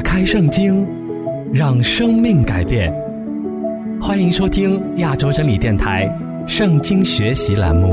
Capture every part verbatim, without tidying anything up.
开圣经，让生命改变。欢迎收听亚洲真理电台圣经学习栏目。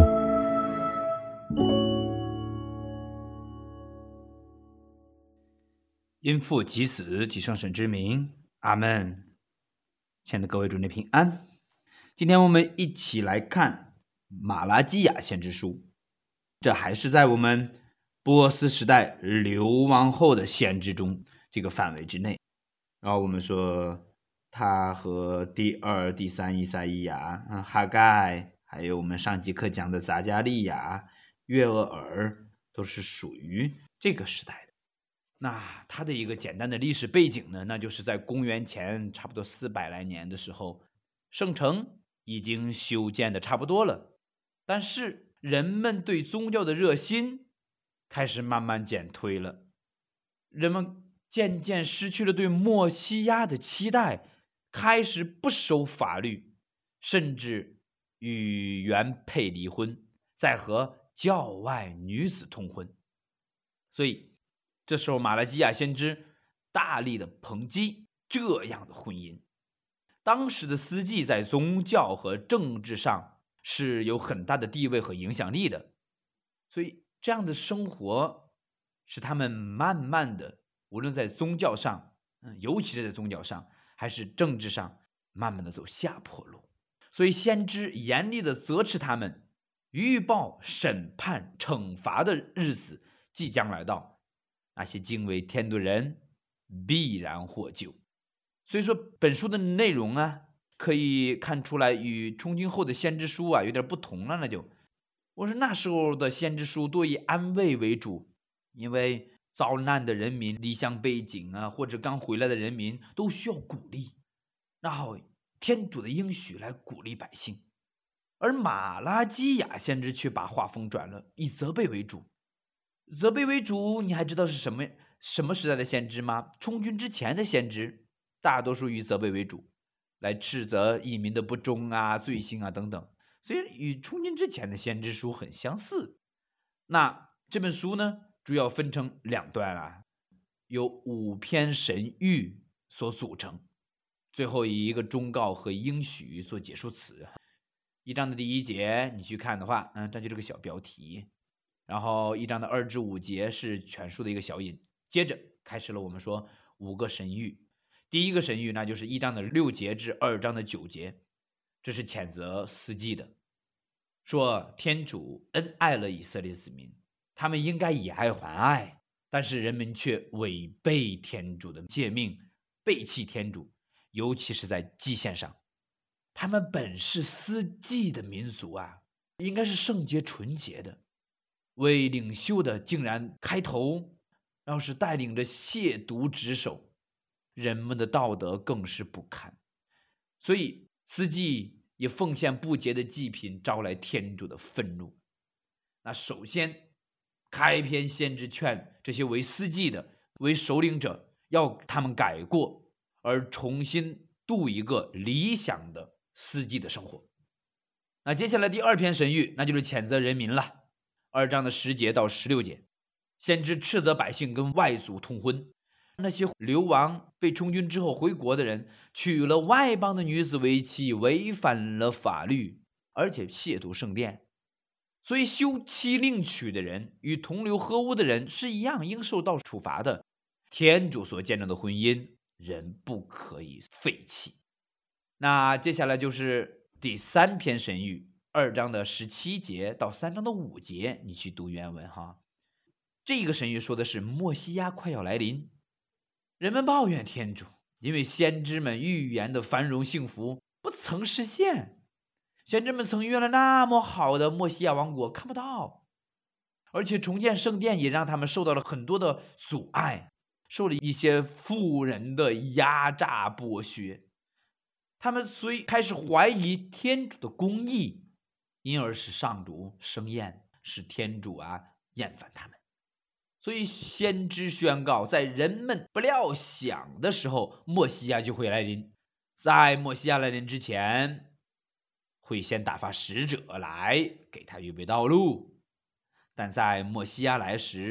因父及子及圣神之名，阿们。亲爱的各位主内平安。今天我们一起来看马拉基亚先知书，这还是在我们波斯时代流亡后的先知中这个范围之内。然后我们说他和第二、第三以赛亚亚、嗯、哈盖，还有我们上节课讲的撒迦利亚、约俄尔，都是属于这个时代的。那他的一个简单的历史背景呢，那就是在公元前差不多四百来年的时候，圣城已经修建的差不多了，但是人们对宗教的热心开始慢慢减退了，人们渐渐失去了对默西亚的期待，开始不守法律，甚至与原配离婚，再和教外女子通婚。所以这时候马拉基亚先知大力的抨击这样的婚姻。当时的司祭在宗教和政治上是有很大的地位和影响力的，所以这样的生活使他们慢慢的，无论在宗教上，尤其是在宗教上还是政治上，慢慢的走下坡路。所以先知严厉的责斥他们，预报审判惩罚的日子即将来到，那些敬畏天的人必然获救。所以说本书的内容啊，可以看出来与从今后的先知书啊有点不同了。那就我说那时候的先知书多以安慰为主，因为遭难的人民、离乡背井啊，或者刚回来的人民都需要鼓励，然后天主的应许来鼓励百姓。而马拉基亚先知却把话锋转了，以责备为主。责备为主，你还知道是什么什么时代的先知吗？充军之前的先知大多数以责备为主，来斥责异民的不忠啊、罪行啊等等，所以与充军之前的先知书很相似。那这本书呢，主要分成两段啊，由五篇神谕所组成，最后以一个忠告和应许做结束词。一章的第一节你去看的话，嗯，这就是个小标题。然后一章的二至五节是全书的一个小引，接着开始了我们说五个神谕。第一个神谕那就是一章的六节至二章的九节，这是谴责司祭的，说天主恩爱了以色列子民，他们应该以爱还爱，但是人们却违背天主的诫命，背弃天主，尤其是在祭献上。他们本是司祭的民族啊，应该是圣洁纯洁的，为领袖的竟然开头，然后是带领着亵渎职守，人们的道德更是不堪。所以司祭也奉献不洁的祭品，招来天主的愤怒。那首先开篇先知劝这些为司祭的、为首领者，要他们改过，而重新度一个理想的司祭的生活。那接下来第二篇神谕，那就是谴责人民了。二章的十节到十六节，先知斥责百姓跟外族通婚，那些流亡被充军之后回国的人，娶了外邦的女子为妻，违反了法律，而且亵渎圣殿。所以休妻另娶的人与同流合污的人是一样，应受到处罚的。天主所见证的婚姻，人不可以废弃。那接下来就是第三篇神谕，二章的十七节到三章的五节，你去读原文哈。这个神谕说的是默西亚快要来临，人们抱怨天主，因为先知们预言的繁荣幸福不曾实现。先知们曾预言了那么好的默西亚王国，看不到，而且重建圣殿也让他们受到了很多的阻碍，受了一些富人的压榨剥削。他们所以开始怀疑天主的公义，因而使上主生厌，使天主啊厌烦他们。所以先知宣告，在人们不料想的时候，默西亚就会来临。在默西亚来临之前，会先打发使者来给他预备道路，但在默西亚来时，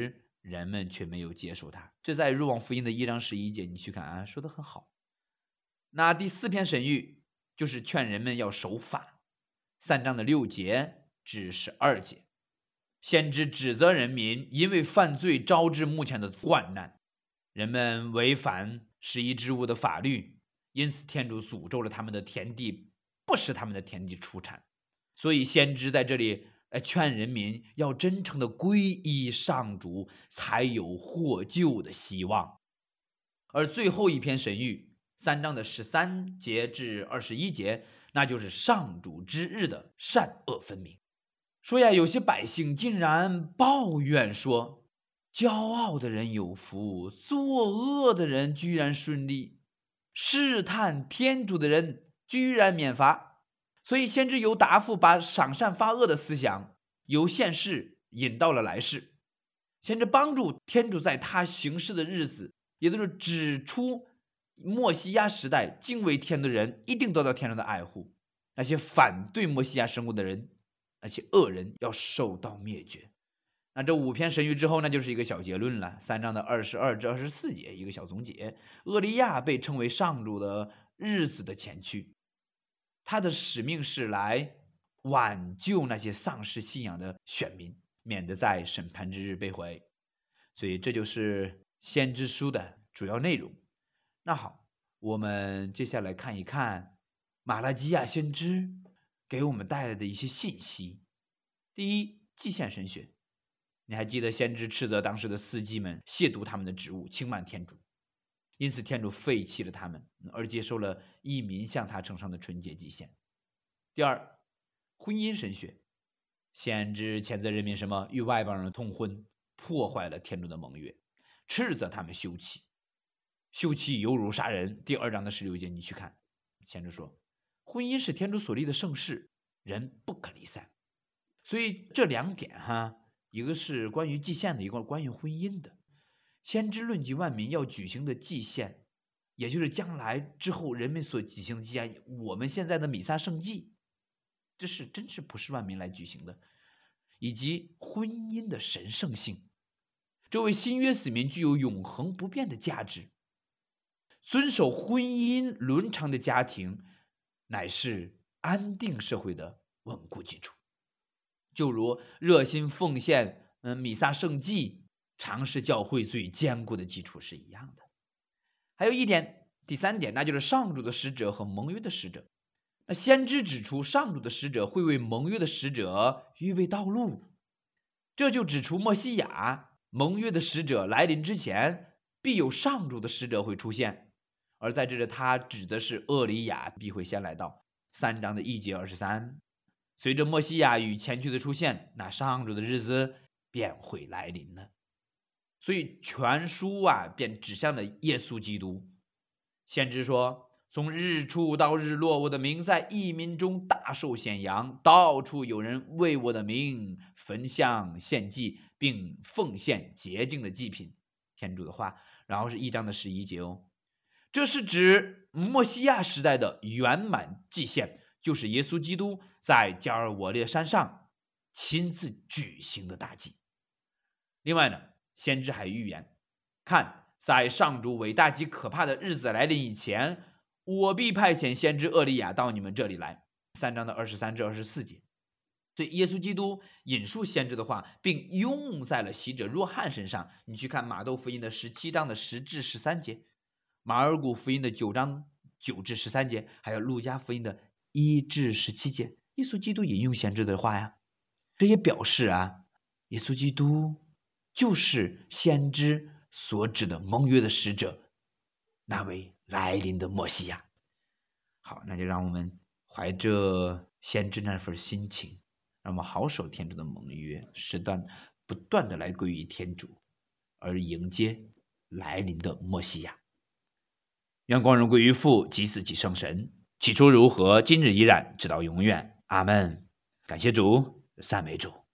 人们却没有接受他。这在若望福音的一章十一节，你去看啊，说得很好。那第四篇神谕就是劝人们要守法，三章的六节至十二节，先知指责人民因为犯罪招致目前的患难，人们违反十一之物的法律，因此天主诅咒了他们的田地，不使他们的田地出产。所以先知在这里劝人民要真诚的皈依上主，才有获救的希望。而最后一篇神谕三章的十三节至二十一节，那就是上主之日的善恶分明。说呀，有些百姓竟然抱怨说，骄傲的人有福，作恶的人居然顺利，试探天主的人居然免罚。所以先知由答复把赏善罚恶的思想由现世引到了来世。先知帮助天主在他行事的日子，也就是指出默西亚时代敬畏天的人一定得到天主的爱护，那些反对默西亚生活的人，那些恶人要受到灭绝。那这五篇神谕之后，那就是一个小结论了。三章的二十二至二十四节，一个小总结。厄利亚被称为上主的日子的前驱，他的使命是来挽救那些丧失信仰的选民，免得在审判之日被毁。所以这就是先知书的主要内容。那好，我们接下来看一看马拉基亚先知给我们带来的一些信息。第一，祭献神学。你还记得先知斥责当时的司祭们亵渎他们的职务，轻慢天主，因此天主废弃了他们，而接受了异民向他呈上的纯洁祭献。第二，婚姻神学。先知谴责人民什么？与外邦人通婚，破坏了天主的盟约，斥责他们休妻。休妻犹如杀人。第二章的十六节你去看，先知说婚姻是天主所立的圣事，人不可离散。所以这两点哈，一个是关于祭献的，一个关于婚姻的。先知论及万民要举行的祭献，也就是将来之后人们所举行的祭献，我们现在的弥撒圣祭，这是真是普世万民来举行的，以及婚姻的神圣性。这位新约子民具有永恒不变的价值，遵守婚姻伦常的家庭乃是安定社会的稳固基础。就如热心奉献嗯，弥撒圣祭常是教会最坚固的基础是一样的。还有一点，第三点，那就是上主的使者和盟约的使者。那先知指出上主的使者会为盟约的使者预备道路，这就指出默西亚盟约的使者来临之前，必有上主的使者会出现。而在这里他指的是厄里亚必会先来到。三章的一节二十三，随着默西亚与前驱的出现，那上主的日子便会来临了。所以全书啊便指向了耶稣基督。先知说，从日出到日落，我的名在异民中大受显扬，到处有人为我的名焚香献祭，并奉献洁净的祭品。天主的话。然后是一章的十一节哦，这是指默西亚时代的圆满祭献，就是耶稣基督在加尔沃列山上亲自举行的大祭。另外呢，先知还预言，看，在上主伟大及可怕的日子来临以前，我必派遣先知厄里亚到你们这里来。三章的二十三至二十四节。所以耶稣基督引述先知的话，并用在了洗者若翰身上。你去看马窦福音的十七章的十至十三节，马尔谷福音的九章九至十三节，还有路加福音的一至十七节，耶稣基督引用先知的话呀。这也表示啊，耶稣基督就是先知所指的盟约的使者，那位来临的默西亚。好，那就让我们怀着先知那份心情，让我们好守天主的盟约，时断不断的来归于天主，而迎接来临的默西亚。愿光荣归于父及子及圣神，起初如何，今日依然，直到永远。阿们。感谢主，赞美主。